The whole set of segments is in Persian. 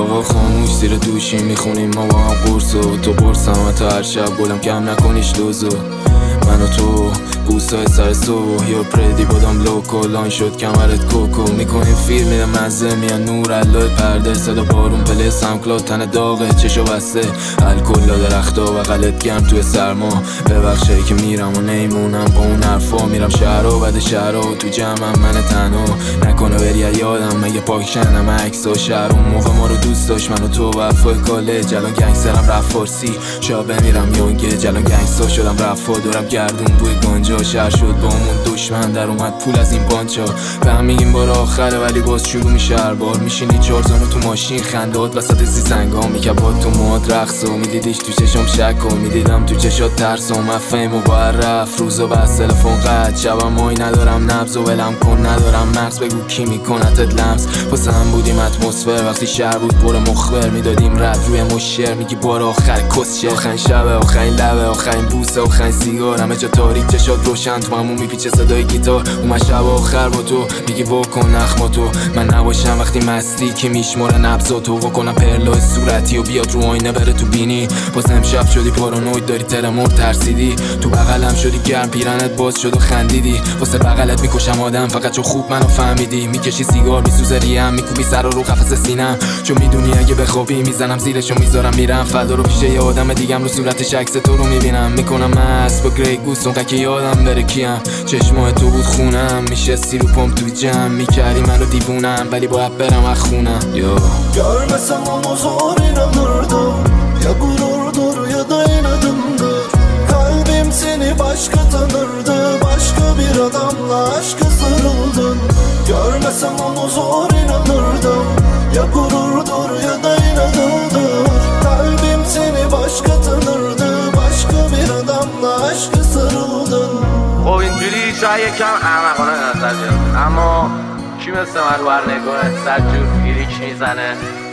آقا خاموش زیر دوشی میخونیم ما با هم قرص و تو برسم و تا هر شب گلم کم نکنیش دوزو من و تو بوسای سر صبح یا پردی بادم لوکو لان شد کمرت کوکو میکنیم فیلم میده مزه میان نور علای پرده صدا بارون پله سمکلاد تن داغه چشو بسته الکلا درختا و غلط گرم توی سرما ببخشایی که میرم و نیمونم با اون حرفا میرم شهر و بعد شهر و تو جمعم من تنها نکنه بری یادم مگه پاکشنم عکس و شهر اون موقع ما رو دوست داشت من و تو وفای کالج الان گنگسترم رفت فارسی شا بمیرم یونگه جلان گنگستر شدم رفا دورم گردون بوی گنجا شهر شد با همون دشمن در اومد پول از این پانچا به هم میگیم بار آخره ولی باز شروع میشه هر بار میشینی چارزانو تو ماشین خندهات وسط زیزنگا میکبات تو موهات رقص و میدیدیش تو چشم شک و میدیدم تو چشات ترس و من فهم و باید رفت روزا بس تلفن قد شبم مای ندارم نبض و ولم کن ندارم مغز بگو کی میکنتت لمس واسه هم بودیم اتمسفر وقتی شهر بود پر مخبر میدادیم رد روی مشر میگی بار آخر کسشه آخرین شبه آخرین لبه آخرین بوسه آخرین سیگار همه جا تاریک چشات روشن تو همون میپیچه صدای گیتار اومد شب آخر با تو میگی واکن نخماتو من نباشم وقتی مستی که میشماره نبضاتو واکنم پرلای صورتی و بیاد رو آینه بره تو بینی باز امشب شدی پارانوید داری ترمور ترسیدی تو بغلم شدی گرم پیرنت باز شد و خندیدی واسه بغلت میکشم آدم فقط چون خوب منو فهمیدی میکشی سیگار میسوزه ریم میکوبی سر رو قفس سینم چون میدونی اگه بخوابی میزنم زیرشو میذارم میرم فدا رو پیش یه آدم دیگم رو صورتش عکس تو رو میبینم میکنم مست با گری گوست اون که یادم بره کیم چشمای تو بود خونم میشستی رو پمپ تو جمع میکردی منو دیوونم ولی باید برم از خونم Görmesem onu zor inanırdım Ya gururdur ya da inadımdır Kalbim seni başka tanırdı Başka bir adamla aşka sarıldın Görmesem onu zor inanırdım Ya gururdur ya da inadımdır Kalbim seni başka tanırdı Başka bir adamla aşka sarıldın خب اینجوری شاید یکم احمقانه نظر بیاد اما کی مثل من رو هر نگاه صد جور گیریک میزنه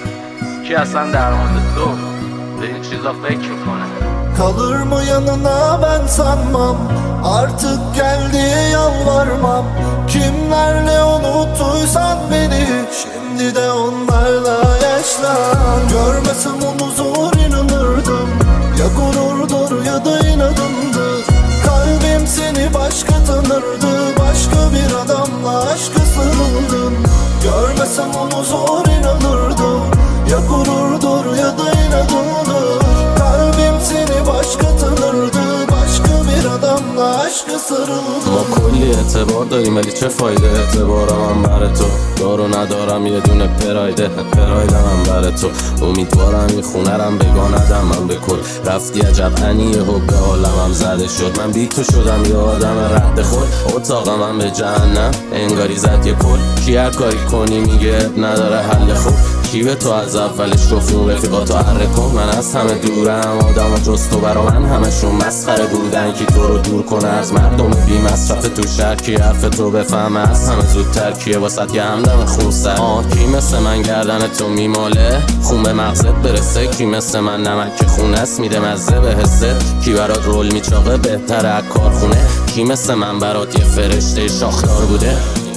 کی اصلا در مورد تو به این چیزا فکر میکنه Kalır mı yanına ben sanmam Artık gel diye yalvarmam Kimlerle unuttuysan beni Şimdi de onlarla yaşlan Görmesem onu zor inanırdım Ya gururdur ya da inadımdır Kalbim seni başka tanırdı Başka bir adamla aşka sarıldın Görmesem onu zor inanırdım Ya gururdur ya da inadımdır Kalbim seni başka tanırdı Başka bir adamla aşka sarıldı ما کلی اعتبار داریم ولی چه فایده اعتبارم هم بر تو دارو ندارم یه دونه پرایدم هم بر تو امیدوارم این خونرم بگاندم من به کل رفتی عجب انی حب عالمم زده شد من بی تو شدم یه آدم رد خود اتاقم هم به جهنم انگاری زد یه پل کی هر کاری کنی میگه نداره حل خوب کی به تو از اولش گفت اون رفیقاتو حره کن من از همه دورم آدم و جز تو برا من همشون مسخره بودن کی تو رو دور کنه از مردم بی مصرف تو شهر کی حرف تو بفهمه از همه زودتر کیه واسط یه همدم خون سر کی مثل من گردن تو میماله خون به مغزت برسه کی مثل من نمک خونه است میده مزه به حست کی برات رول میچاقه بهتره از کارخونه کی مثل من برات یه فرشته شاخدار بوده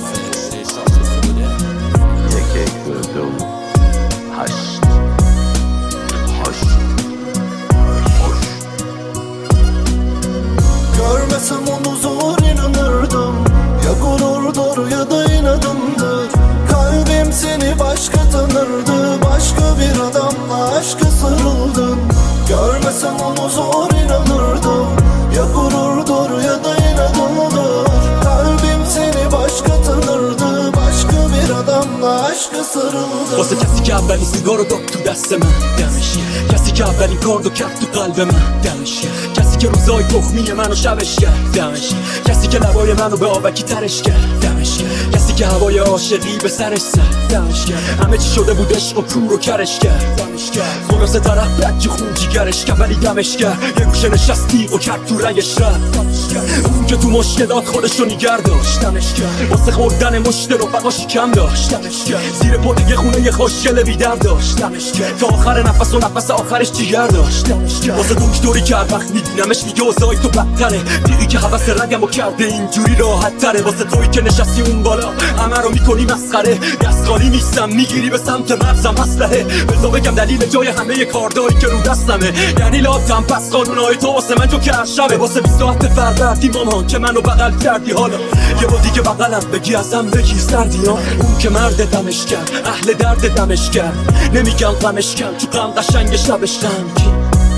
Görmesem onu zor inanırdım Ya gururdur ya da inadımdır Kalbim seni başka tanırdı Başka bir adamla aşka sarıldın Görmesem onu zor inanırdım Ya gururdur ya da inadımdır Kalbim seni başka tanırdı Başka bir adamla aşka sarıldın واسه کسی که اولین سیگار رو داد تو دست من دمش کسی که اولین کاردو کرد تو قلب من دمش کسی که روزای تخمی منو شبش کرد دمش کسی که لبای منو به آبکی ترش کرد دمش کسی که هوای عاشقی به سرش زد دمش همه چی شده بود عشق و کور و کرش کرد دمش خلاصه طرف بکی خون جیگرش کرد ولی دمش کرد یه گوشه نشستی و کرد تو رگش رد اون که تو مشکلات خودشو نیگر داشت دمش واسه خوردن مشت رفقاشی کم داشت دمش زیر پل یه خونه یه خوشگل بیدر داشت تا آخر نفس و نفس آخرش جیگر داشت واسه دکتری که هر وقت میبینمش میگه اوضاعی تو بدتره دیدی که حوث رگمو کرده اینجوری راحت تره واسه توی که نشستی اون بالا همه رو میکنی مسخره. دست خالی نیستم میگیری به سمت مغزم اسلحه. بذار بگم دلیل جای همه کاردایی که رو دستمه. یعنی لاتم پس قانونای تو واسه من جو که هر شبه. واسه 27 فروردین مامان که منو بغل کردی. حالا یه بار دیگه بغلم بگی ازم بگیر سردی ها. اون که مرد دمش کرد اهل درد دمش کرد. نمیگم غمش کن تو غم قشنگ شبش غمگین.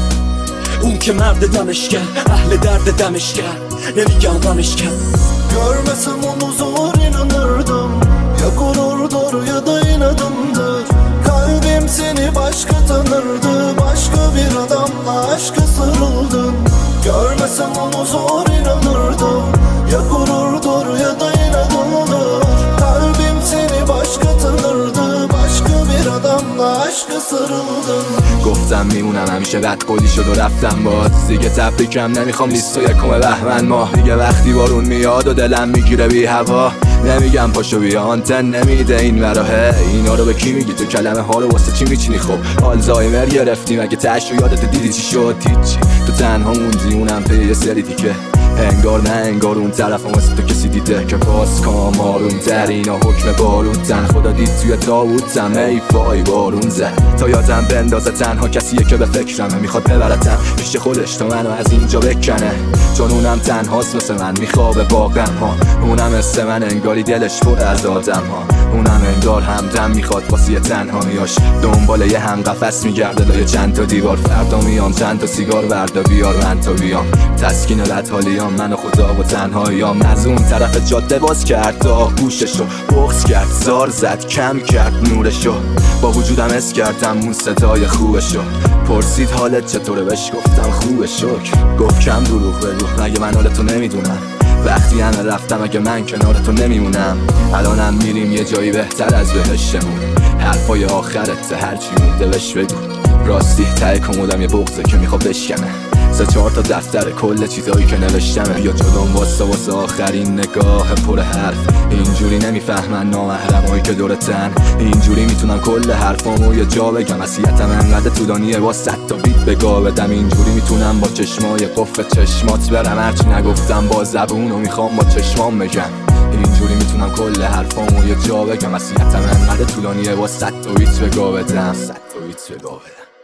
اون که مرد دمش کرد اهل درد dəmiş gel. Nemigan dəmiş gel. Görmesem onu zor inanırdım. Ya gururdur ya da inadımdır. Kalbim seni başka tanırdı. Başka bir adamla aşka sarıldın. Görmesem onu zor inanırdım. Ya gururdur ya da inadımdır. Kalbim seni başka tanırdı. Başka bir adamla aşka sarıldın. گفتم میمونم همیشه بد قولی شد و رفتم باز. دیگه تبریکم نمیخوام لیست و یکم بهمن ماه. دیگه وقتی بارون میاد و دلم میگیره بی هوا. نمیگم پاشو بیا آنتن نمیده این وراهه. اینا رو به کی میگی تو کلمه ها رو واسه چی میچینی؟ خب آلزایمر گرفتی مگه تش رو یادت دیدی چی شد؟ هیچی تو تنها موندی اونم پی یه سری دیگه. انگار نه انگار اون طرف واسه تو کسی دیده که باز کام آروم تر. اینا حکم بارون تن خدا دید توی تابوتم ای وای بارون زد. تا یادم بندازه تنها کسیه که به فکرمه. میخواد ببرتم پیش خودش تا منو از اینجا بکنه. چون اونم تنهاست مثل من میخوابه با غم ها. اونم مثل من انگاری دلش پر از آدم ها. اونم انگار همدم میخواد واسه تنهاییاش. دنبال یه هم قفس میگرده لای چند تا دیوار. فردا میام چند تا سیگار وردا بیار من تا بیام. تسکین لطالیام من و خدا و تنهاییام. از اون طرف جاده باز کرد تا گوششو بغض کرد. زار زد کم کرد نورشو. با وجودم اس کردم اون صدای خوبشو. پرسید حالت چطوره بهش گفتم خوبه شکر. گفت کم دروغ بگو مگه من حالتو نمیدونم. وقتی همه رفتم اگه من کنار تو نمیمونم. الانم میریم یه جایی بهتر از بهشتمون. حرفای آخرت هرچی مونده بهش بگو. راستی ته کمودم یه بغضه که میخواد بشکنه. 3-4 تا دفتر کل چیزایی که نوشتمه. بیا جلوم واسه آخرین نگاه پر حرف. اینجوری نمیفهمن نامحرمایی که دورتن. اینجوری میتونم کل حرفامو یه جا بگم. وصیتم انقدر طولانیه با 100 تا بیت بگا بدم. اینجوری میتونم با چشمای قفل چشمات برم. هرچی نگفتم با زبونو میخوام با چشمام بگم. اینجوری میتونم کل حرفامو یه جا بگم. وصیتم انقدر طولانیه با 100 تا بیت بگا بدم. 100 تا بیت بگا بدم.